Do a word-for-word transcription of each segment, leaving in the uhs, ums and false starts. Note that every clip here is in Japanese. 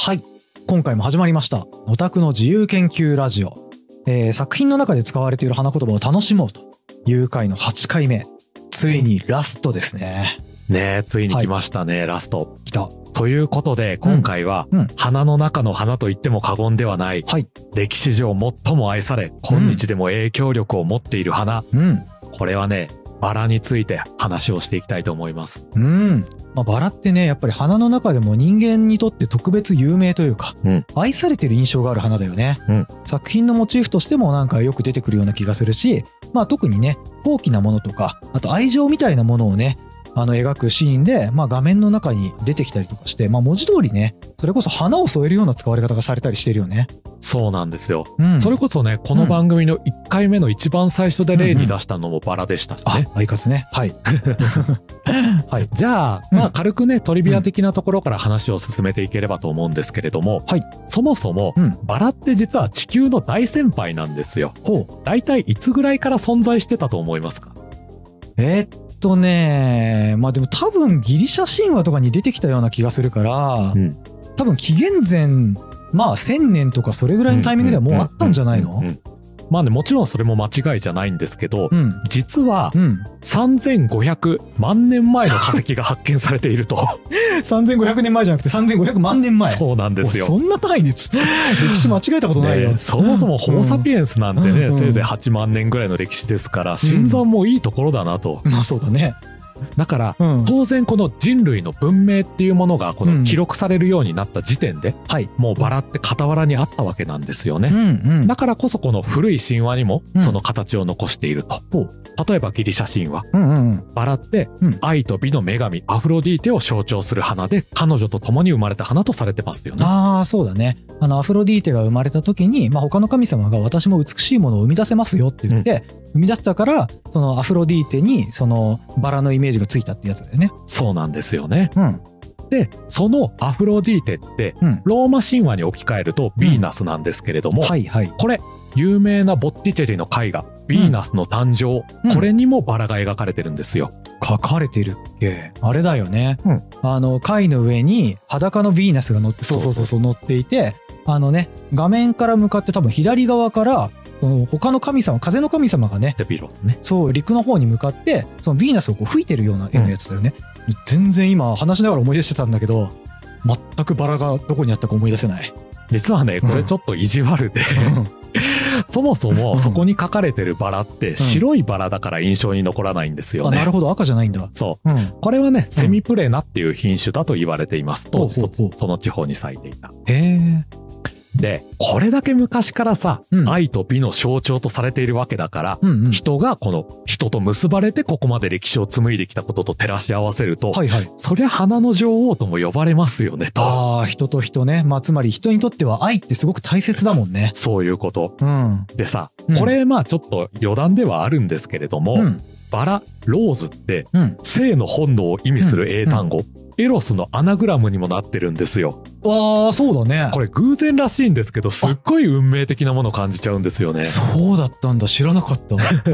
はい、今回も始まりましたオタクの自由研究ラジオ、えー、作品の中で使われている花言葉を楽しもうという回のはちかいめ、ついにラストですね。 ねえ、ついに来ましたね、はい、ラスト。 来た。 ということで、今回は、うんうん、花の中の花と言っても過言ではない、はい、歴史上最も愛され、今日でも影響力を持っている花。うん、これはね、バラについて話をしていきたいと思います。 うん。まあ、バラってね、やっぱり花の中でも人間にとって特別有名というか、うん、愛されてる印象がある花だよね、うん。作品のモチーフとしてもなんかよく出てくるような気がするし、まあ特にね、高貴なものとか、あと愛情みたいなものをね、あの描くシーンで、まあ画面の中に出てきたりとかして、まあ文字通りね、それこそ花を添えるような使われ方がされたりしてるよね。 そうなんですよ。うん、それこそね、この番組のいっかいめの一番最初で例に出したのもバラでしたしね。 うんうん、あ、アイカツね。はい。 はい。じゃあ、まあ軽くね、トリビア的なところから話を進めていければと思うんですけれども、はい。そもそも、うん、バラって実は地球の大先輩なんですよ。ほう。大体いつぐらいから存在してたと思いますか？ えー、っとね、まあでも多分ギリシャ神話とかに出てきたような気がするから、うん、多分紀元前、まあせんねんとかそれぐらいのタイミングではもうあったんじゃないの？ まあね、もちろんそれも間違いじゃないんですけど、うん、実はさんぜんごひゃくまんねんまえの化石が発見されていると。 さんぜんごひゃくねんまえじゃなくてさんぜんごひゃくまんねんまえ。 そうなんですよ。 そんな単位で歴史間違えたことないよ。 ね、そもそもホモサピエンスなんてね、うん、せいぜいはちまんねんぐらいの歴史ですから、新参もいいところだなと。 うん、まあそうだね。 だから、うん、当然この人類の文明っていうものがこの記録されるようになった時点で、うんはい、もうバラって傍らにあったわけなんですよね、うんうん、だからこそこの古い神話にもその形を残していると、うん、例えばギリシャ神話、うんうんうん、バラって愛と美の女神アフロディーテを象徴する花で、彼女と共に生まれた花とされてますよね。 ああ、そうだね。あのアフロディーテが生まれた時に、まあ、他の神様が私も美しいものを生み出せますよって言って、うん生み出したから、そのアフロディーテにそのバラのイメージがついたってやつだよね。 そうなんですよね。うん。で、そのアフロディーテって、うん、ローマ神話に置き換えるとヴィーナスなんですけれども、うん、はいはい。これ、有名なボッティチェリの絵画、ヴィーナスの誕生、うん、これにもバラが描かれてるんですよ。 描かれてるっけ？あれだよね。うん、あの、貝の上に裸のヴィーナスが乗って、そうそうそうそう乗っていて、あのね、画面から向かって多分左側から、他の神様、風の神様がね、 ゼフィロスね。 そう、陸の方に向かって、そのヴィーナスをこう吹いてるような絵のやつだよね。うん、全然今話しながら思い出してたんだけど、全くバラがどこにあったか思い出せない。 実はね、これちょっと意地悪で、そもそもそこに描かれてるバラって白いバラだから印象に残らないんですよね。 あ、なるほど、赤じゃないんだ。 そう。うん、これはね、セミプレナっていう品種だと言われています。当時、その地方に咲いていた。へー。で、これだけ昔からさ、うん、愛と美の象徴とされているわけだから、うんうん、人がこの人と結ばれてここまで歴史を紡いできたことと照らし合わせると、はいはい、そりゃ花の女王とも呼ばれますよねと。 ああ、人と人ね。まあつまり人にとっては愛ってすごく大切だもんね。 そういうこと。うん、でさ、これまあちょっと余談ではあるんですけれども、うん、バラ、ローズって、うん、性の本能を意味する英単語。うんうんエロスのアナグラムにもなってるんですよ。 ああ、そうだね。 これ偶然らしいんですけど、すっごい運命的なものを感じちゃうんですよね。 そうだったんだ。知らなかった。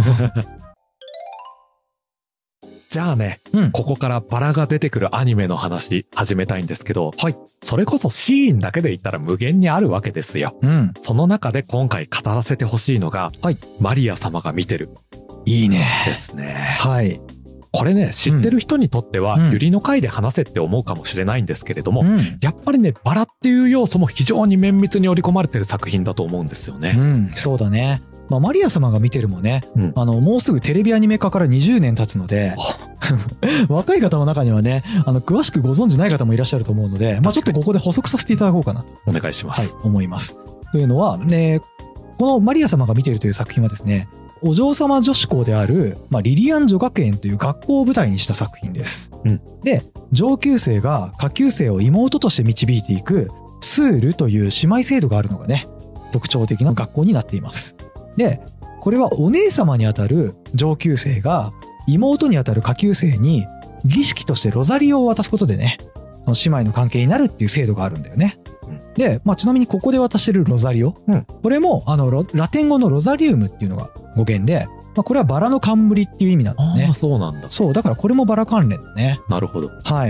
じゃあね、うん、ここからバラが出てくるアニメの話始めたいんですけど、はい、それこそシーンだけで言ったら無限にあるわけですよ。うん、その中で今回語らせてほしいのが、はい、マリア様が見てる。 いいね。 ですね。 はい。 これね、知ってる人にとっては、うん、ユリの回で話せって思うかもしれないんですけれども、うん、やっぱりね、バラっていう要素も非常に綿密に織り込まれてる作品だと思うんですよね。 うん、そうだね。まあ、マリア様が見てるもね、うん、あの、もうすぐテレビアニメ化からにじゅうねん経つので、若い方の中にはね、あの、詳しくご存知ない方もいらっしゃると思うので、まあ、ちょっとここで補足させていただこうかなと。 お願いします。 はい、思います。というのは、ね、このマリア様が見てるという作品はですね、お嬢様女子校である、まあ、リリアン女学園という学校を舞台にした作品です。うん、で、上級生が下級生を妹として導いていくスールという姉妹制度があるのがね、特徴的な学校になっています。で、これはお姉様にあたる上級生が妹にあたる下級生に儀式としてロザリオを渡すことでね、その姉妹の関係になるっていう制度があるんだよね。で、まあ、ちなみにここで渡してるロザリオ、うん、これもあのラテン語のロザリウムっていうのが語源で、まあ、これはバラの冠っていう意味なんだね。 ああ、そうなんだ。 そう、だからこれもバラ関連だね。 なるほど。 はい。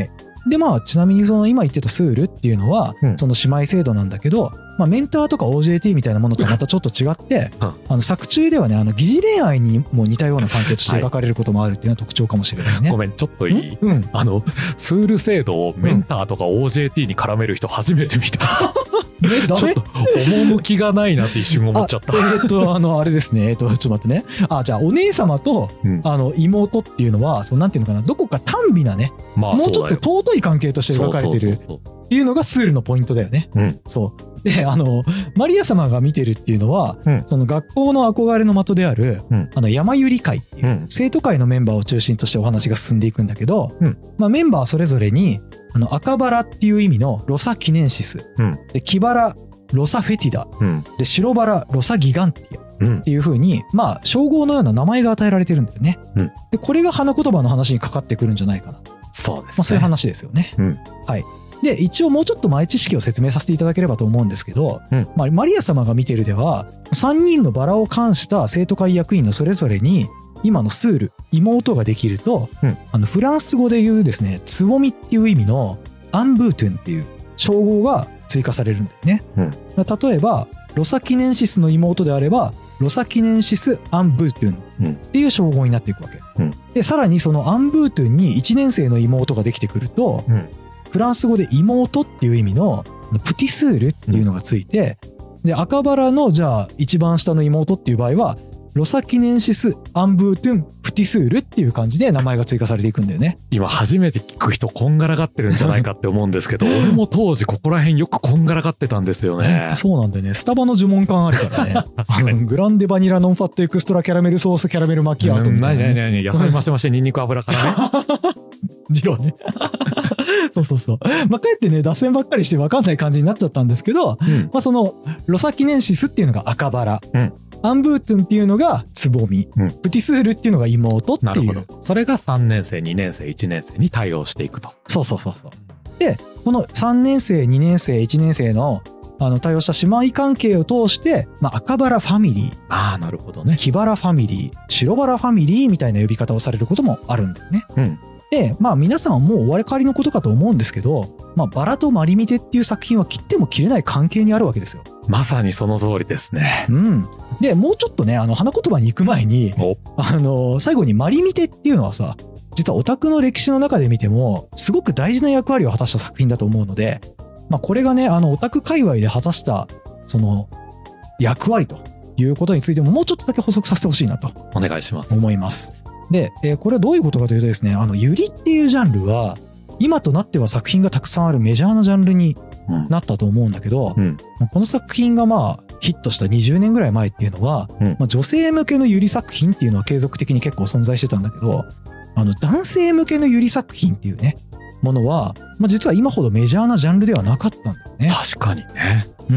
でまあちなみにその今言ってたスールっていうのは、うん、その姉妹制度なんだけど、まあ、メンターとか オージェーティー みたいなものとはまたちょっと違って、うん、あの作中ではねあの疑似恋愛にも似たような関係として描かれることもあるっていうのは特徴かもしれないね。 ごめんちょっといい、うん、あのスール制度をメンターとか オージェーティー に絡める人初めて見た。 え、ダメ？ ちょっと趣がないなって一瞬思っちゃった。 えー、っとあのあれですね、えー、っとちょっと待ってね。あじゃあお姉様と、うん、あの妹っていうのはそのなんていうのかな、どこか短美なね、まあ、もうちょっと尊い関係として描かれてるっていうのがスールのポイントだよね。うん、そうであのマリア様が見てるっていうのは、うん、その学校の憧れの的である、うん、あの山百合会っていう、うん、生徒会のメンバーを中心としてお話が進んでいくんだけど、うんまあ、メンバーそれぞれにあの赤バラっていう意味のロサキネンシス、うん、で黄バラロサフェティダ、うん、で白バラロサギガンティアっていう風に、まあ称号のような名前が与えられてるんだよね。うん、でこれが花言葉の話にかかってくるんじゃないかな。 そうですね。 まあ、そういう話ですよね。うん、はい。で一応もうちょっと前知識を説明させていただければと思うんですけど、うんまあ、マリア様が見てるではさんにんのバラを冠した生徒会役員のそれぞれに今のスール妹ができると、うん、あのフランス語で言うですねつぼみっていう意味のアンブートゥンっていう称号が追加されるんだよね。うん、例えばロサキネンシスの妹であればロサキネンシス・アンブートゥンっていう称号になっていくわけ。うん、でさらにそのアンブートゥンにいちねん生の妹ができてくると、うん、フランス語で妹っていう意味のプティスールっていうのがついて、うん、で赤バラのじゃあ一番下の妹っていう場合はロサキネンシス・アンブートゥン・プティスールっていう感じで名前が追加されていくんだよね。 今初めて聞く人こんがらがってるんじゃないかって思うんですけど俺も当時ここら辺よくこんがらがってたんですよね。 そうなんだよね。スタバの呪文感あるからね。あのグランデバニラノンファットエクストラキャラメルソースキャラメルマキアートみたいな、ね。 なになになに野菜増し増しニンニク油からね。 ジローね。そうそうそう。まあ、かえってね、脱線ばっかりして分かんない感じになっちゃったんですけど、うん、まあその、ロサキネンシスっていうのが赤バラ。うんアンブートゥンっていうのがつぼみ、うん、プティスールっていうのが妹っていう。なるほど。 それがさんねん生、にねん生、いちねん生に対応していくと。 そうそうそうそう。で、このさんねん生、にねん生、いちねん生のあの対応した姉妹関係を通して、まあ、赤バラファミリー、 ああなるほどね。 黄バラファミリー、白バラファミリーみたいな呼び方をされることもあるんだよね。うん。で、まあ皆さんはもうお分かりのことかと思うんですけど、まあバラとマリミテっていう作品は切っても切れない関係にあるわけですよ。 まさにその通りですね。 うん。で、もうちょっとね、あの花言葉に行く前に、あの最後にマリミテっていうのはさ、実はオタクの歴史の中で見てもすごく大事な役割を果たした作品だと思うので、まあこれがね、あのオタク界隈で果たしたその役割ということについてももうちょっとだけ補足させてほしいなと。 お願いします。 思います。で、えー、これはどういうことかというとですね、あのユリっていうジャンルは今となっては作品がたくさんあるメジャーなジャンルになったと思うんだけど、うん、この作品がまあヒットしたにじゅうねんぐらい前っていうのは、うんまあ、女性向けのユリ作品っていうのは継続的に結構存在してたんだけど、あの男性向けのユリ作品っていうねものは、まあ、実は今ほどメジャーなジャンルではなかったんだよね。 確かにね。 うん。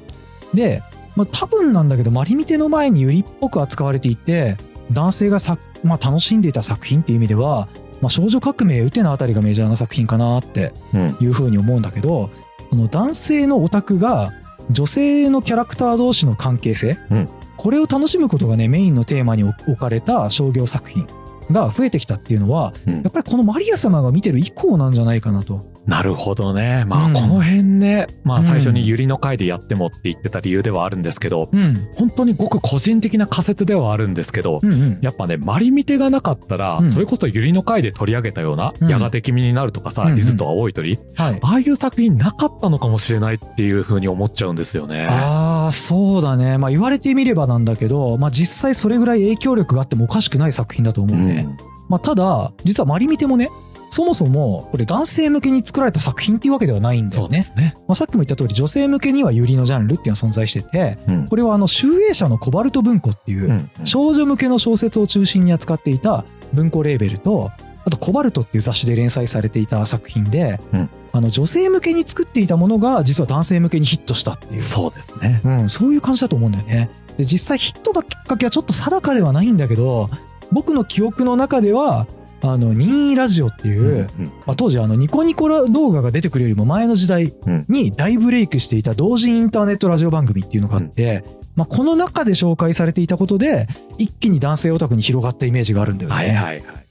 で、まあ、多分なんだけどマリミテの前にユリっぽく扱われていて男性がさ、まあ、楽しんでいた作品っていう意味では、まあ、少女革命ウテナあたりがメジャーな作品かなっていうふうに思うんだけど、うん、その男性のオタクが女性のキャラクター同士の関係性、うん、これを楽しむことがねメインのテーマに置かれた商業作品が増えてきたっていうのは、うん、やっぱりこのマリア様が見てる以降なんじゃないかなと。 なるほどね。まあこの辺ね、うん、まあ最初にユリの回でやってもって言ってた理由ではあるんですけど、うん、本当にごく個人的な仮説ではあるんですけど、うんうん、やっぱねマリミテがなかったら、うん、それこそユリの回で取り上げたような、うん、やがて君になるとかさ、うん、リズと青い鳥、うんはい、ああいう作品なかったのかもしれないっていう風に思っちゃうんですよね。 ああそうだね。まあ言われてみればなんだけど、まあ実際それぐらい影響力があってもおかしくない作品だと思うね。うんまあ、ただ実はマリミテもねそもそもこれ男性向けに作られた作品っていうわけではないんだよね。そうですね。まあ、さっきも言った通り女性向けにはユリのジャンルっていうのが存在してて、うん、これはあの集英社のコバルト文庫っていう少女向けの小説を中心に扱っていた文庫レーベルと、あとコバルトっていう雑誌で連載されていた作品で、うん、あの女性向けに作っていたものが実は男性向けにヒットしたっていう。 そうですね。 うん、そういう感じだと思うんだよね。で実際ヒットのきっかけはちょっと定かではないんだけど、僕の記憶の中ではあの任意ラジオっていう、うんうんまあ、当時あのニコニコ動画が出てくるよりも前の時代に大ブレイクしていた同人インターネットラジオ番組っていうのがあって、うんまあ、この中で紹介されていたことで一気に男性オタクに広がったイメージがあるんだよね。はいはいはい。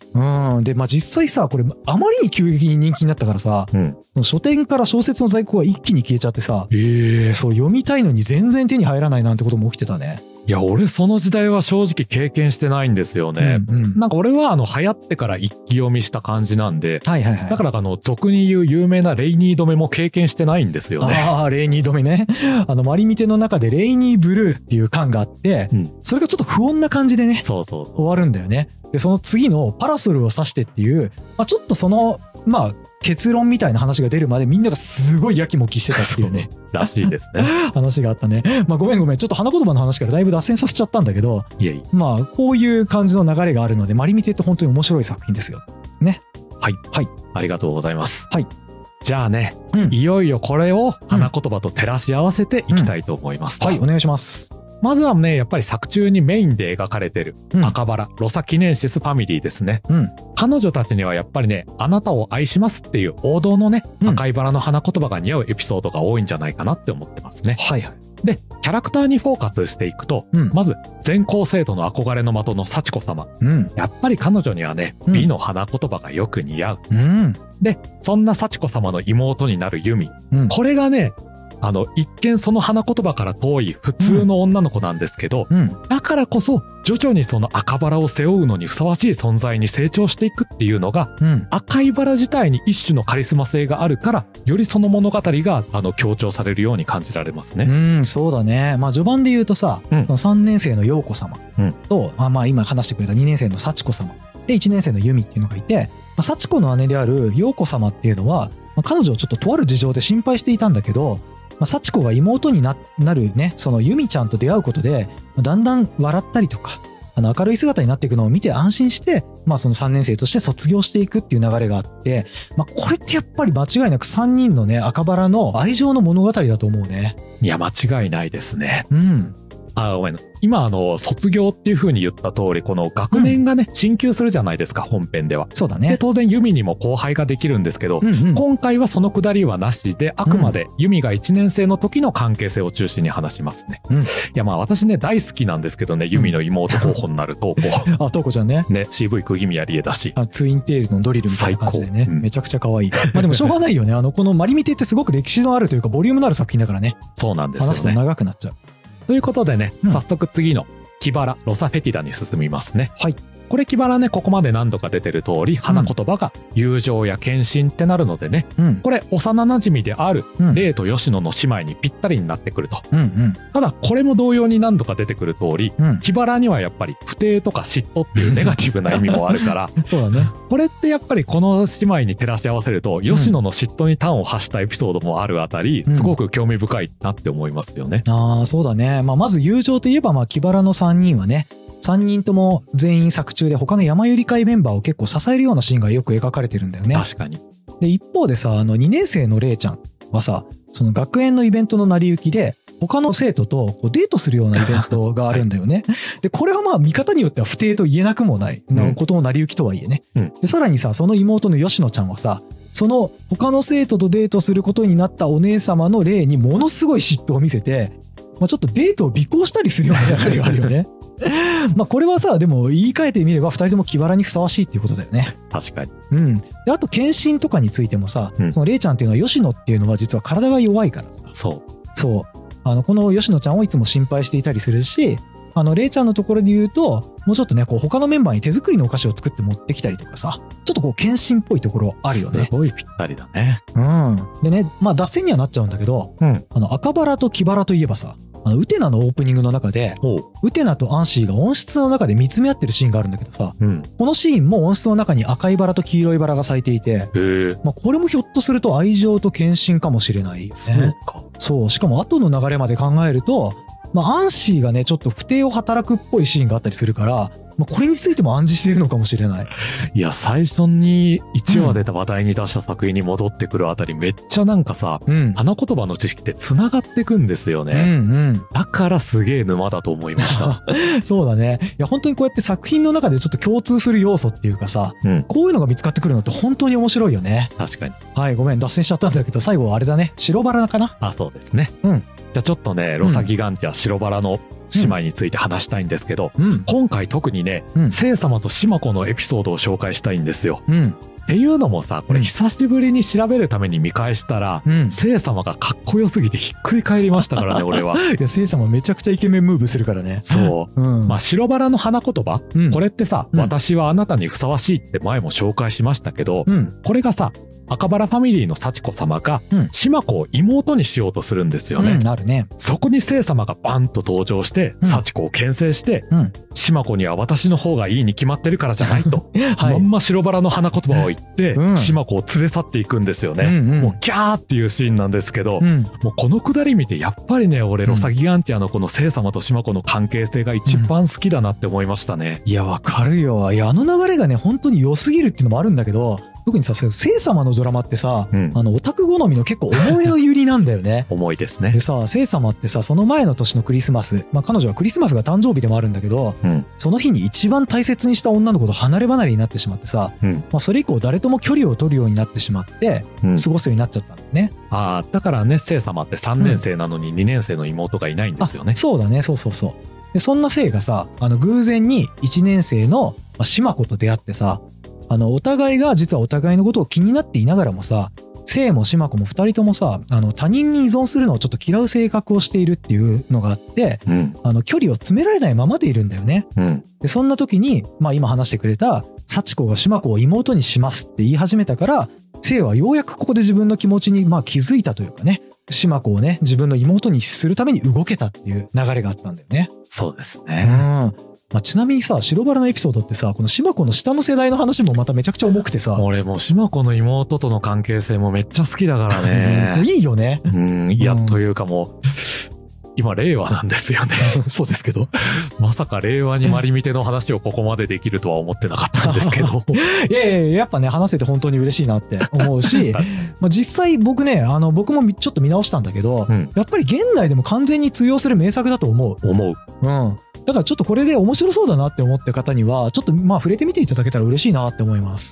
うん。で、まあ実際さ、これあまりに急激に人気になったからさ、うん、書店から小説の在庫が一気に消えちゃってさ、えー、そう読みたいのに全然手に入らないなんてことも起きてたね。 いや、俺その時代は正直経験してないんですよね。うんうん、なんか俺はあの流行ってから一気読みした感じなんで、はいはいはい、だからあの俗に言う有名なレイニー止めも経験してないんですよね。 ああ、レイニー止めね。あのマリミテの中でレイニーブルーっていう巻があって、うん、それがちょっと不穏な感じでね、そうそうそう終わるんだよね。で、その次のパラソルを指してっていう、まあ、ちょっとその、まあ、結論みたいな話が出るまでみんながすごいやきもきしてたっていうね。 らしいですね。 話があったね。まあごめんごめん。ちょっと花言葉の話からだいぶ脱線させちゃったんだけど、いえいえ。まあこういう感じの流れがあるので、マリミテって本当に面白い作品ですよ。ね。 はい。はい。ありがとうございます。 はい。 じゃあね、うん、いよいよこれを花言葉と照らし合わせていきたいと思います。 うんうん、はい、お願いします。 まずはね、やっぱり作中にメインで描かれてる赤バラ、うん、ロサキネンシスファミリーですね、うん。彼女たちにはやっぱりね、あなたを愛しますっていう王道のね、うん、赤いバラの花言葉が似合うエピソードが多いんじゃないかなって思ってますね。はいはい。で、キャラクターにフォーカスしていくと、うん、まず全校生徒の憧れの的の幸子様、うん、やっぱり彼女にはね、うん、美の花言葉がよく似合う、うん、で、そんな幸子様の妹になるユミ、うん、これがね、あの一見その花言葉から遠い普通の女の子なんですけど、うん、だからこそ徐々にその赤バラを背負うのにふさわしい存在に成長していくっていうのが、うん、赤いバラ自体に一種のカリスマ性があるから、よりその物語があの強調されるように感じられますね。 うん、そうだね。まあ序盤で言うとさ、うん、さんねん生の陽子様と、うん、まあまあ今話してくれたにねん生の幸子様でいちねん生の由美っていうのがいて、まあ、幸子の姉である陽子様っていうのは、まあ、彼女をちょっととある事情で心配していたんだけど、まあ、幸子が妹に な, なるね、その由美ちゃんと出会うことで、だんだん笑ったりとか、あの明るい姿になっていくのを見て安心して、まあそのさんねん生として卒業していくっていう流れがあって、まあこれってやっぱり間違いなくさんにんのね、赤バラの愛情の物語だと思うね。 いや、間違いないですね。 うん。 あ、ごめんなさい。今、あの、卒業っていう風に言った通り、この学年がね、うん、進級するじゃないですか、本編では。 そうだね。 で、当然、ユミにも後輩ができるんですけど、うんうん、今回はそのくだりはなしで、あくまでユミがいちねん生の時の関係性を中心に話しますね。うん、いや、まあ私ね、大好きなんですけどね、ユミの妹候補になるトウコ。 あ、トウコちゃんね。 ね、シーブイ 釘宮理恵だし。 あ、ツインテールのドリルみたいな感じでね、うん、めちゃくちゃ可愛い。まあでもしょうがないよね。あの、このマリミテってすごく歴史のあるというか、ボリュームのある作品だからね。 そうなんですよね。 話すと長くなっちゃう。 ということでね、うん、早速次のキバラ・ロサフェティダに進みますね。はい。これキバラね、ここまで何度か出てる通り、花言葉が友情や献身ってなるのでね、うん、これ幼馴染であるレイと吉野の姉妹にぴったりになってくると。うんうん、ただ、これも同様に何度か出てくる通り、うん、キバラにはやっぱり不貞とか嫉妬っていうネガティブな意味もあるから、 そうだね。 これってやっぱりこの姉妹に照らし合わせると、吉野の嫉妬に端を発したエピソードもあるあたり、すごく興味深いなって思いますよね。 うん、ああ、そうだね。まあ、まず友情といえば、まあ、キバラのさんにんはね、さんにんとも全員作中で他の山百合会メンバーを結構支えるようなシーンがよく描かれてるんだよね。 確かに。 で、一方でさ、あのにねん生のレイちゃんはさ、その学園のイベントの成り行きで、他の生徒とこうデートするようなイベントがあるんだよね。で、これはまあ見方によっては不貞と言えなくもない、うん、ことの成り行きとはいえね。うん、で、さらにさ、その妹の吉野ちゃんはさ、その他の生徒とデートすることになったお姉様のレイにものすごい嫉妬を見せて、まあ、ちょっとデートを尾行したりするような流れがあるよね。まあこれはさ、でも言い換えてみれば二人ともキバラにふさわしいっていうことだよね。 確かに。 うん。で、あと献身とかについてもさ、うん、そのレイちゃんっていうのは吉野っていうのは実は体が弱いからさ。 そう。 そう。あの、この吉野ちゃんをいつも心配していたりするし、あの、レイちゃんのところで言うと、もうちょっとね、こう他のメンバーに手作りのお菓子を作って持ってきたりとかさ、ちょっとこう献身っぽいところあるよね。 すごいぴったりだね。 うん。でね、まあ脱線にはなっちゃうんだけど、うん、あの、赤バラとキバラといえばさ、あのウテナのオープニングの中でウテナとアンシーが温室の中で見つめ合ってるシーンがあるんだけどさ、うん、このシーンも温室の中に赤いバラと黄色いバラが咲いていて、まあ、これもひょっとすると愛情と献身かもしれないよね。そうか。そう。しかも後の流れまで考えると、まあ、アンシーがねちょっと不貞を働くっぽいシーンがあったりするから、まあ、これについても暗示しているのかもしれない。 いや、最初にいちわで話題に出した作品に戻ってくるあたり、めっちゃなんかさ、うん、花言葉の知識って繋がってくんですよね。うんうん、だからすげえ沼だと思いました。 そうだね。いや、本当にこうやって作品の中でちょっと共通する要素っていうかさ、うん、こういうのが見つかってくるのって本当に面白いよね。 確かに。 はい、ごめん、脱線しちゃったんだけど、最後はあれだね。白バラかな？ あ、そうですね。うん。じゃあちょっとね、ロサギガンティア白バラの姉妹について話したいんですけど、 うん、 今回特にね、うん、聖様と島子のエピソードを紹介したいんですよ。 うん、 っていうのもさ、これ久しぶりに調べるために見返したら、うん、聖様がかっこよすぎてひっくり返りましたからね、俺は。 いや、聖様めちゃくちゃイケメンムーブするからね。 そう。うん、まあ、白バラの花言葉、うん、これってさ、 うん、 私はあなたにふさわしいって前も紹介しましたけど、うん、これがさ、赤バラファミリーの幸子様が、島子を妹にしようとするんですよね。 うん、あるね。 そこに聖様がバンと登場して、幸子を牽制して、うん、島子には私の方がいいに決まってるからじゃないと、はい、まんま白バラの花言葉を言って、うん、島子を連れ去っていくんですよね。うんうん、もうギャーっていうシーンなんですけど、うん、もうこのくだり見てやっぱりね、俺ロサギガンティアのこの聖様と島子の関係性が一番好きだなって思いましたね。 うん、いや、わかるよ。いや、あの流れがね、本当に良すぎるっていうのもあるんだけど、特にさ、聖様のドラマってさ、うん、あの、オタク好みの結構重いのユリなんだよね。 重いですね。 でさ、聖様ってさ、その前の年のクリスマス、まあ彼女はクリスマスが誕生日でもあるんだけど、うん、その日に一番大切にした女の子と離れ離れになってしまってさ、うん、まあそれ以降誰とも距離を取るようになってしまって、うん、過ごすようになっちゃったんだよね。 ああ、だからね、聖様ってさんねん生なのににねん生の妹がいないんですよね。 うん、そうだね、そうそうそう。で、そんな聖がさ、あの、偶然にいちねん生の島子と出会ってさ、あの、お互いが実はお互いのことを気になっていながらもさ、聖も島子も二人ともさ、あの、他人に依存するのをちょっと嫌う性格をしているっていうのがあって、うん、あの、距離を詰められないままでいるんだよね。うん、で、そんな時に、まあ今話してくれた、幸子が島子を妹にしますって言い始めたから、聖はようやくここで自分の気持ちに、まあ気づいたというかね、島子をね、自分の妹にするために動けたっていう流れがあったんだよね。 そうですね。 うん。まあ、ちなみにさ、白バラのエピソードってさ、この島子の下の世代の話もまためちゃくちゃ重くてさ。 俺も島子の妹との関係性もめっちゃ好きだからね。 いいよね。 うん、いや、うん、というかもう、今令和なんですよね。 そうですけど。 まさか令和にマリミテの話をここまでできるとは思ってなかったんですけど。 いやいやいや、やっぱね、話せて本当に嬉しいなって思うし、まあ実際僕ね、あの、僕もちょっと見直したんだけど、うん、やっぱり現代でも完全に通用する名作だと思う。 思う。 うん。だからちょっとこれで面白そうだなって思った方には、ちょっとまあ触れてみていただけたら嬉しいなって思います。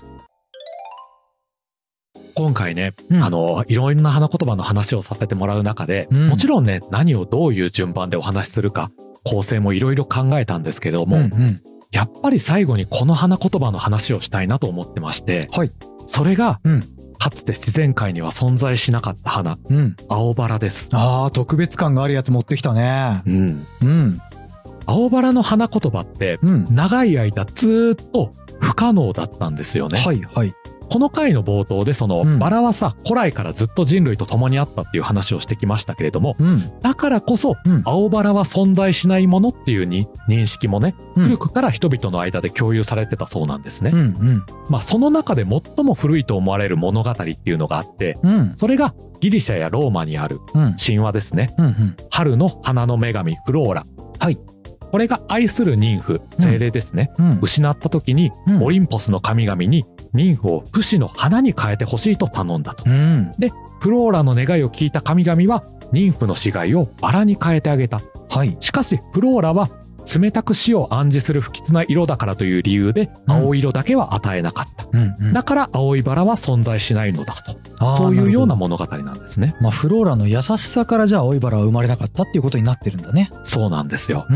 今回ね、うん、あの、いろんな花言葉の話をさせてもらう中で、うん、もちろんね、何をどういう順番でお話しするか、構成もいろいろ考えたんですけども、うんうん、やっぱり最後にこの花言葉の話をしたいなと思ってまして、はい、それが、うん、かつて自然界には存在しなかった花、うん、青バラです。 ああ、特別感があるやつ持ってきたね。 うん。うん。青バラの花言葉って、長い間ずーっと不可能だったんですよね。 はいはい。 この回の冒頭でその、うん、バラはさ、古来からずっと人類と共にあったっていう話をしてきましたけれども、うん、だからこそ、うん、青バラは存在しないものっていうに認識もね、うん、古くから人々の間で共有されてたそうなんですね。うんうん、まあその中で最も古いと思われる物語っていうのがあって、うん、それがギリシャやローマにある神話ですね。うんうん、春の花の女神フローラ。はい。これが愛する妊婦、精霊ですね。うんうん、失った時に、オリンポスの神々に妊婦を不死の花に変えてほしいと頼んだと。うん、で、フローラの願いを聞いた神々は、妊婦の死骸をバラに変えてあげた。はい、しかし、フローラは、冷たく死を暗示する不吉な色だからという理由で、青色だけは与えなかった。うんうん、だから青いバラは存在しないのだと。そういうような物語なんですね。 まあ、フローラの優しさからじゃあ青いバラは生まれなかったっていうことになってるんだね。 そうなんですよ。うん、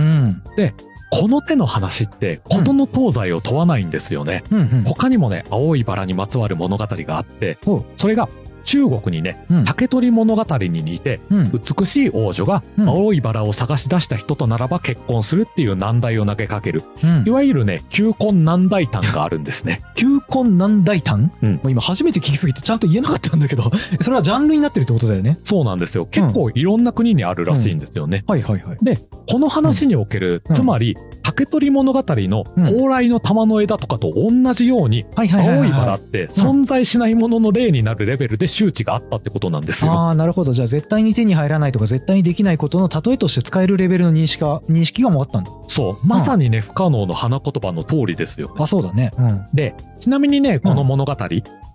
で、この手の話って事の東西を問わないんですよね。うんうんうん、他にもね、青いバラにまつわる物語があって、それが中国にね、うん、竹取物語に似て、うん、美しい王女が青いバラを探し出した人とならば結婚するっていう難題を投げかける、うん、いわゆるね、求婚難題譚があるんですね。 求婚難題譚、うん、もう今初めて聞きすぎてちゃんと言えなかったんだけど、それはジャンルになってるってことだよね。 そうなんですよ。結構いろんな国にあるらしいんですよね。 うんうん、はいはいはい。 で、この話における、うん、つまり、竹取物語の蓬莱の玉の枝とかと同じように、青いバラって存在しないものの例になるレベルで周知があったってことなんですよ。 ああ、なるほど。じゃあ絶対に手に入らないとか絶対にできないことの例えとして使えるレベルの認識が、認識がもうあったんだ。 そう。まさにね、不可能の花言葉の通りですよね。 あ、そうだね。うん。 で、ちなみにね、この物語、うん、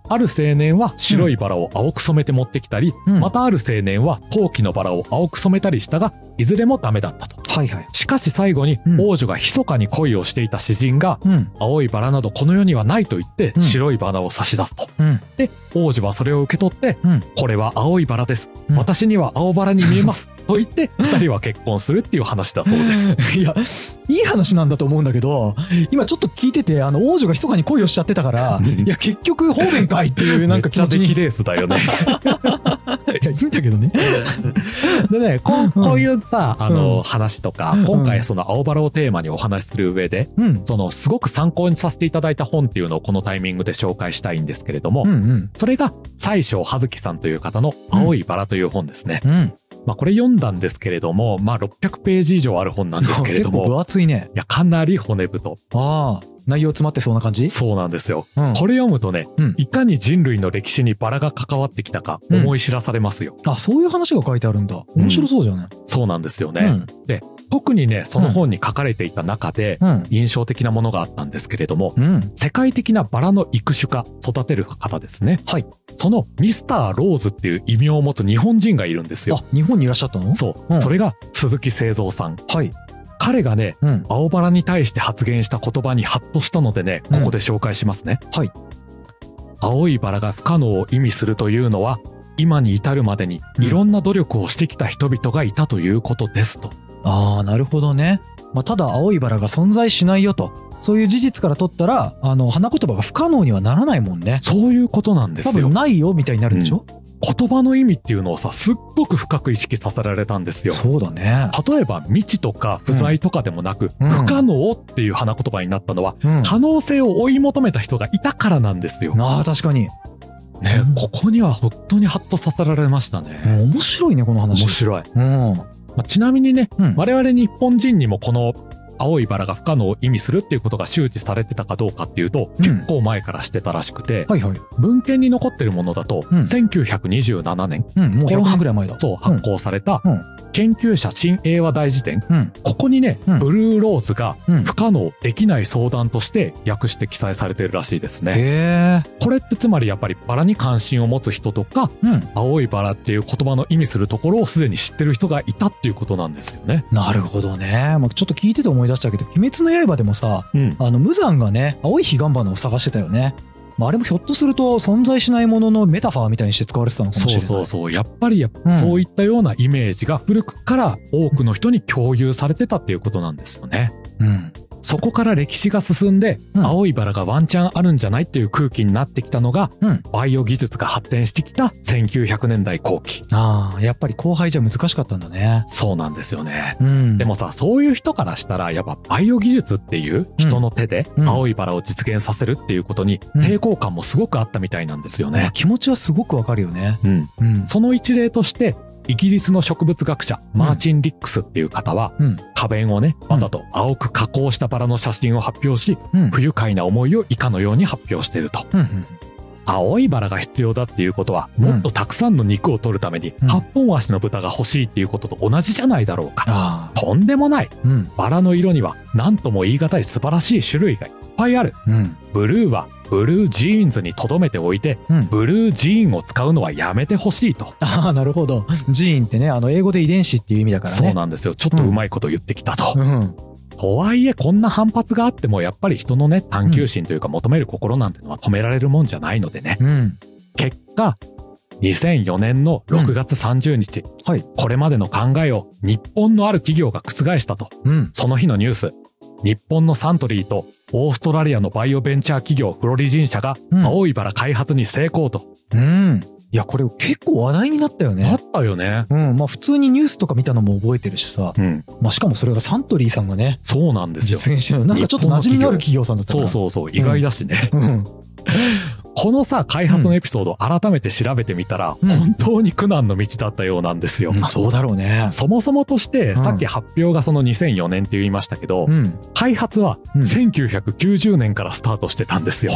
ある青年は白いバラを青く染めて持ってきたり、うん、またある青年は陶器のバラを青く染めたりしたが、いずれもダメだったと。 はいはい。 しかし最後に王女が密かに恋をしていた詩人が、うん、青いバラなどこの世にはないと言って白いバラを差し出すと。うん、で、王女はそれを受け取って、うん、これは青いバラです。うん、私には青バラに見えます。と言って二人は結婚するっていう話だそうです。 いや、いい話なんだと思うんだけど、今ちょっと聞いてて、あの王女が密かに恋をしちゃってたから、いや結局方便かいっていうなんか気持ちに。 めっちゃ出来レースだよね。 いや、いいんだけどね。 でね、こう、こういうさ、あの、うん、話とか、今回その青バラをテーマにお話しする上で、うん、そのすごく参考にさせていただいた本っていうのをこのタイミングで紹介したいんですけれども、うんうん、それが西條葉月さんという方の青いバラという本ですね。うんうん、まあこれ読んだんですけれども、まあろっぴゃくページ以上ある本なんですけれども。 結構分厚いね。 いや、かなり骨太。 ああ。内容詰まってそうな感じ？ そうなんですよ。うん、これ読むとね、うん、いかに人類の歴史にバラが関わってきたか思い知らされますよ。 うん、あ、そういう話が書いてあるんだ。面白そうじゃない？ うん、そうなんですよね。うん、で、特にね、その本に書かれていた中で、印象的なものがあったんですけれども、うん、世界的なバラの育種家、育てる方ですね。はい。そのミスターローズっていう異名を持つ日本人がいるんですよ。 あ、日本にいらっしゃったの？ そう。うん、それが鈴木清三さん。はい。彼がね、うん、青バラに対して発言した言葉にハッとしたのでね、ここで紹介しますね。うん、はい。青いバラが不可能を意味するというのは、今に至るまでにいろんな努力をしてきた人々がいたということですと。 うん、ああ、なるほどね。まあ、ただ青いバラが存在しないよと。そういう事実から取ったら、あの、花言葉が不可能にはならないもんね。 そういうことなんですよ。 多分ないよみたいになるんでしょ？うん、 言葉の意味っていうのをさ、すっごく深く意識させられたんですよ。 そうだね。 例えば未知とか不在とかでもなく、うん、不可能っていう花言葉になったのは、うん、可能性を追い求めた人がいたからなんですよ。 ああ、確かに。 ね、うん、ここには本当にハッとさせられましたね。 うん、面白いね、この話。 面白い。うん。まあ、ちなみにね、うん、我々日本人にもこの青いバラが不可能を意味するっていうことが周知されてたかどうかっていうと、うん、結構前からしてたらしくて、はいはい、文献に残ってるものだと、うん、せんきゅうひゃくにじゅうななねん、うん、 もうひゃくねんぐらい前だ。 そう、発行された、うん、研究者新英和大辞典、うん、ここにね、うん、ブルーローズが不可能、できない相談として訳して記載されてるらしいですね。へー。これってつまりやっぱりバラに関心を持つ人とか、うん、青いバラっていう言葉の意味するところをすでに知ってる人がいたっていうことなんですよね。 なるほどね。まあ、ちょっと聞いてて思い出したけど、鬼滅の刃でもさ、うん、あの無惨がね、青い彼岸花を探してたよね。まあ、あれもひょっとすると存在しないもののメタファーみたいにして使われてたのかもしれない。 そうそうそう。やっぱりやっぱ、うん、そういったようなイメージが古くから多くの人に共有されてたっていうことなんですよね。うん。そこから歴史が進んで、うん、青いバラがワンチャンあるんじゃないっていう空気になってきたのが、うん、バイオ技術が発展してきたせんきゅうひゃくねんだいこう期。 ああ、やっぱり後輩じゃ難しかったんだね。 そうなんですよね。うん、でもさ、そういう人からしたら、やっぱバイオ技術っていう人の手で青いバラを実現させるっていうことに抵抗感もすごくあったみたいなんですよね。 うん、気持ちはすごくわかるよね。 うん。うん、その一例として、イギリスの植物学者、マーチン・リックスっていう方は、うん、花弁をね、わざと青く加工したバラの写真を発表し、うん、不愉快な思いを以下のように発表していると。うんうん、青いバラが必要だっていうことは、もっとたくさんの肉を取るために、はっぽん足の豚が欲しいっていうことと同じじゃないだろうか。とんでもない、うん。バラの色には何とも言い難い素晴らしい種類がいっぱいある。うん、ブルーはブルージーンズに留めておいて、うん、ブルージーンを使うのはやめてほしいと。 ああ、なるほど。ジーンってね、あの英語で遺伝子っていう意味だからね。 そうなんですよ。ちょっとうまいこと言ってきたと。うんうん、とはいえ、こんな反発があっても、やっぱり人のね、探求心というか求める心なんてのは止められるもんじゃないのでね。うん、結果、にせんよねんのろくがつさんじゅうにち、うんはい、これまでの考えを日本のある企業が覆したと。うん、その日のニュース、日本のサントリーとオーストラリアのバイオベンチャー企業フロリジン社が青いバラ開発に成功と。 うん。いや、これ結構話題になったよね。 あったよね。 うん。まあ普通にニュースとか見たのも覚えてるしさ。うん。まあしかもそれがサントリーさんがね。 そうなんですよ。 実現してる。なんかちょっと馴染みのある企業さんだったから。 そうそうそう。意外だしね。うん。うんこのさ、開発のエピソードを改めて調べてみたら、うん、本当に苦難の道だったようなんですよ。 まあそうだろうね。 そもそもとして、うん、さっき発表がそのにせんよねんって言いましたけど、うん、開発はせんきゅうひゃくきゅうじゅうねんからスタートしてたんですよ。ほう。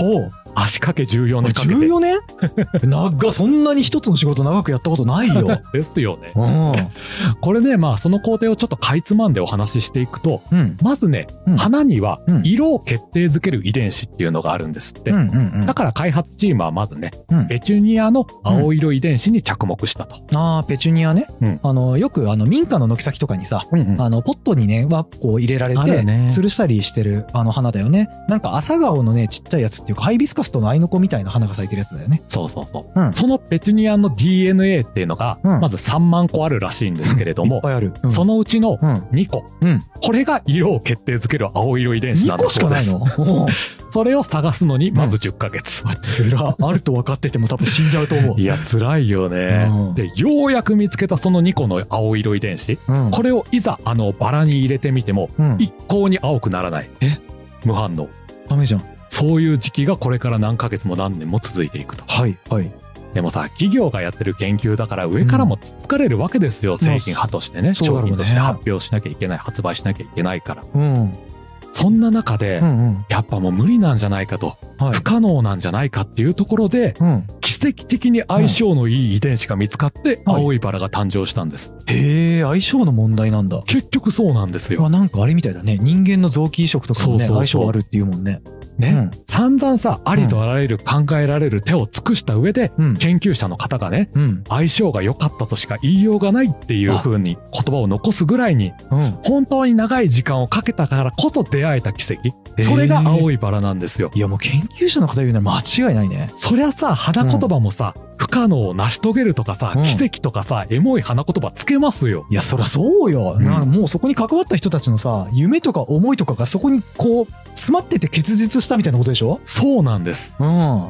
足掛けじゅうよねんかけて。 じゅうよねん長、そんなに一つの仕事長くやったことないよ。 ですよね。これね、まあその工程をちょっとかいつまんでお話ししていくと、うん、まずね、うん、花には色を決定づける遺伝子っていうのがあるんですって。だから開発チームはまずね、うん、ペチュニアの青色遺伝子に着目したと。 うん、ああ、ペチュニアね。うん、あの、よくあの民家の軒先とかにさ、うんうん、あの、ポットにね、はこう入れられて、吊るしたりしてるあの花だよね。なんか朝顔のね、ちっちゃいやつっていうか、ハイビスカスとの合いの子みたいな花が咲いてるやつだよね。 そうそうそう。うん、そのペチュニアの ディーエヌエー っていうのが、うん、まずさんまんこあるらしいんですけれども、 いっぱいある。うん、 そのうちのにこ、うん。これが色を決定づける青色遺伝子なんだそうです。 にこしかないのそれを探すのにまずじゅっかげつ。 うん、つら。あると分かってても多分死んじゃうと思う。 いや、辛いよね、うん。で、ようやく見つけたそのにこの青色遺伝子。うん、これをいざあのバラに入れてみても、うん、一向に青くならない。 え？ 無反応。 ダメじゃん。 そういう時期がこれから何ヶ月も何年も続いていくと。 はいはい。 でもさ、企業がやってる研究だから上からもつつかれるわけですよ、うん、製品派としてね。商品として発表しなきゃいけない、発売しなきゃいけないから。うん、そんな中で、うんうん、やっぱもう無理なんじゃないかと、はい、不可能なんじゃないかっていうところで、うん、奇跡的に相性のいい遺伝子が見つかって、うん、青いバラが誕生したんです。 へえ、相性の問題なんだ。 結局そうなんですよ。 なんかあれみたいだね。人間の臓器移植とかもね、相性あるっていうもんね。 ね、うん、散々さ、ありとあらゆる考えられる手を尽くした上で、うん、研究者の方がね、うん、相性が良かったとしか言いようがないっていう風に言葉を残すぐらいに、うん、本当に長い時間をかけたからこそ出会えた奇跡。それが青いバラなんですよ。 いやもう研究者の方言うなら間違いないね。 そりゃさ、花言葉もさ、不可能を成し遂げるとかさ、うん、奇跡とかさ、エモい花言葉つけますよ。 いや、そりゃそうよ。うん、なんかもうそこに関わった人たちのさ、夢とか思いとかがそこにこう、詰まってて結実したみたいなことでしょ？ そうなんです。うん。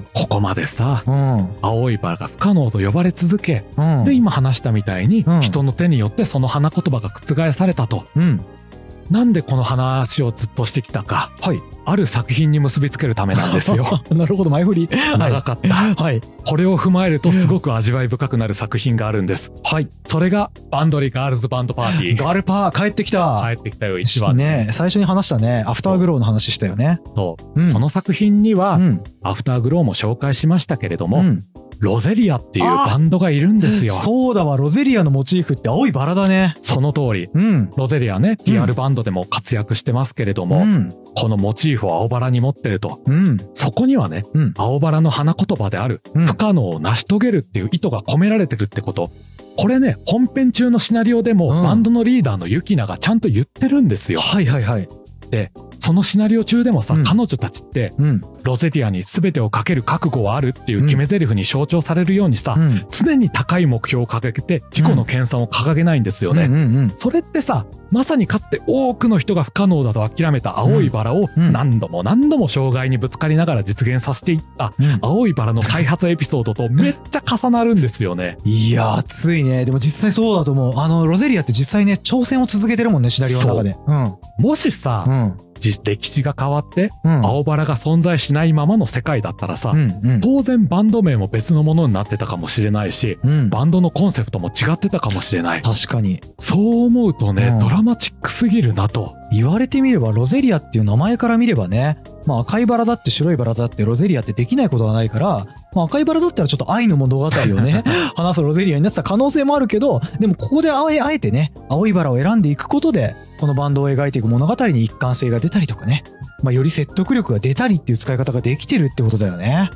ここまでさ、うん、青いバラが不可能と呼ばれ続け、うん、で、今話したみたいに、うん、人の手によってその花言葉が覆されたと。うん。なんでこの話をずっとしてきたか。はい。ある作品に結びつけるためなんですよ。 なるほど、前振り。 長かった。はい。これを踏まえるとすごく味わい深くなる作品があるんです。はい。それが、バンドリガールズバンドパーティー。 ガールパー、帰ってきた。 帰ってきたよ、一番ね。 ね、最初に話したね、アフターグローの話したよね。 そう。うん、この作品には、うん、アフターグローも紹介しましたけれども、うん、ロゼリアっていうバンドがいるんですよ。 そうだわ、ロゼリアのモチーフって青いバラだね。 その通り。うん。ロゼリアね、ティーアール バンドでも活躍してますけれども、うん、このモチーフを青バラに持ってると、うん、そこにはね、うん、青バラの花言葉である、うん、不可能を成し遂げるっていう意図が込められてるってこと。これね、本編中のシナリオでも、バンドのリーダーのユキナがちゃんと言ってるんですよ。 はいはいはい。 で、そのシナリオ中でもさ、うん、彼女たちって、うん、ロゼリアに全てをかける覚悟はあるっていう決め台詞に象徴されるようにさ、うん、常に高い目標を掲げて自己の研鑽を掲げないんですよね。うんうんうん、それってさ、まさにかつて多くの人が不可能だと諦めた青いバラを何度も何度も障害にぶつかりながら実現させていった青いバラの開発エピソードとめっちゃ重なるんですよね。 いや、熱いね。でも実際そうだと思う。あの、ロゼリアって実際ね、挑戦を続けてるもんね、シナリオの中で。うん、 もしさ、うん歴史が変わって、うん、青バラが存在しないままの世界だったらさ、うんうん、当然バンド名も別のものになってたかもしれないし、うん、バンドのコンセプトも違ってたかもしれない。 確かに。 そう思うとね、うん、ドラマチックすぎるなと。 言われてみればロゼリアっていう名前から見ればね、まあ赤いバラだって白いバラだってロゼリアってできないことはないから、まあ赤いバラだったらちょっと愛の物語をね、話すロゼリアになってた可能性もあるけど、でもここであえ、あえてね、青いバラを選んでいくことで、このバンドを描いていく物語に一貫性が出たりとかね、まあより説得力が出たりっていう使い方ができてるってことだよね。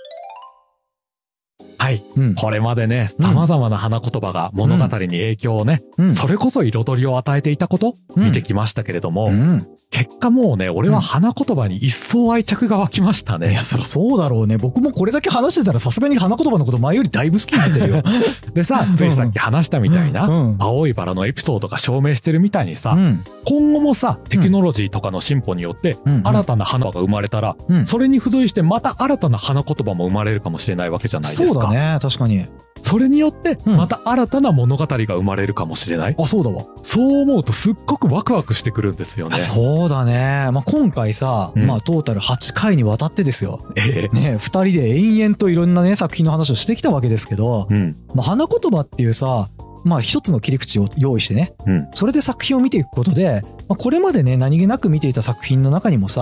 はい、うん、これまでね、様々な花言葉が物語に影響をね、うん、それこそ彩りを与えていたこと、うん、見てきましたけれども、うん、結果もうね、俺は花言葉に一層愛着が湧きましたね。 いや、そりゃそうだろうね。僕もこれだけ話してたらさすがに花言葉のこと前よりだいぶ好きになってるよ。 でさ、ついさっき話したみたいな、うん、青いバラのエピソードが証明してるみたいにさ、うん、今後もさ、テクノロジーとかの進歩によって、新たな花が生まれたら、うん、それに付随してまた新たな花言葉も生まれるかもしれないわけじゃないですか。 そうだね、確かに。 それによって、また新たな物語が生まれるかもしれない。 うん、あ、そうだわ。 そう思うとすっごくワクワクしてくるんですよね。 そうだね。まあ、今回さ、うん、まあ、トータルはちかいにわたってですよ。ええ。ね、二人で延々といろんなね、作品の話をしてきたわけですけど、うん、まあ、花言葉っていうさ、まあ一つの切り口を用意してね、うん、それで作品を見ていくことで、まあ、これまでね、何気なく見ていた作品の中にもさ、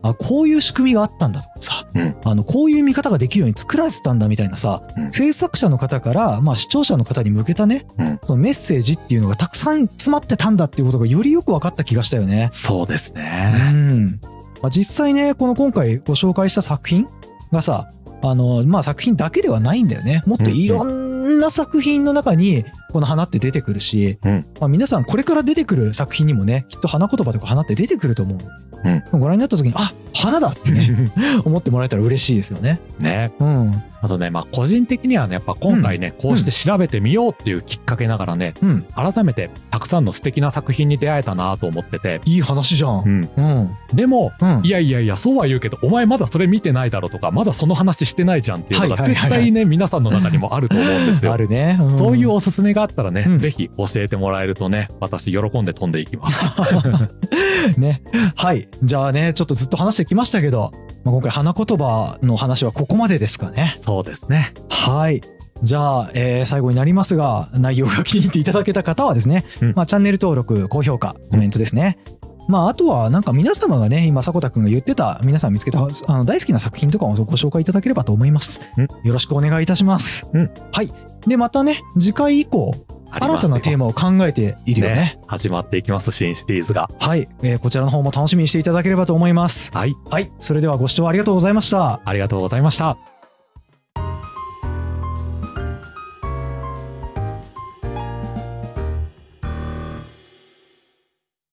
あ、こういう仕組みがあったんだとかさ、うん、あの、こういう見方ができるように作られてたんだみたいなさ、うん、制作者の方から、まあ視聴者の方に向けたね、うん、そのメッセージっていうのがたくさん詰まってたんだっていうことがよりよく分かった気がしたよね。 そうですね。 うん。まあ、実際ね、この今回ご紹介した作品がさ、あの、まあ作品だけではないんだよね。もっといろんな作品の中に、この花って出てくるし、うん、まあ皆さんこれから出てくる作品にもね、きっと花言葉とか花って出てくると思う。うん、ご覧になった時に、あ、花だってね、思ってもらえたら嬉しいですよね。 ね。 うん。 あとね、まあ個人的にはね、やっぱ今回ね、うん、こうして調べてみようっていうきっかけながらね、うん、改めてたくさんの素敵な作品に出会えたなと思ってて。 いい話じゃん。うん。うん、 でも、うん、いやいやいや、そうは言うけど、お前まだそれ見てないだろうとか、まだその話してないじゃんっていうのが絶対ね、皆さんの中にもあると思うんですよ。 あるね、 うん。そういうおすすめがあったらね、うん、ぜひ教えてもらえるとね、私喜んで飛んでいきます。 ね。はい。じゃあね、ちょっとずっと話してきましたけど、まあ、今回花言葉の話はここまでですかね。 そうですね。 はい。じゃあ、えー、最後になりますが、内容が気に入っていただけた方はですね、うん、まあチャンネル登録、高評価、コメントですね。うん、まああとはなんか皆様がね、今迫田くんが言ってた、皆さん見つけたあの大好きな作品とかもご紹介いただければと思います。うん、よろしくお願いいたします。うん、はい。で、またね、次回以降、新たなテーマを考えているよね。ね、 始まっていきます、新シリーズが。 はい、えー。こちらの方も楽しみにしていただければと思います。 はい。 はい。それではご視聴ありがとうございました。 ありがとうございました。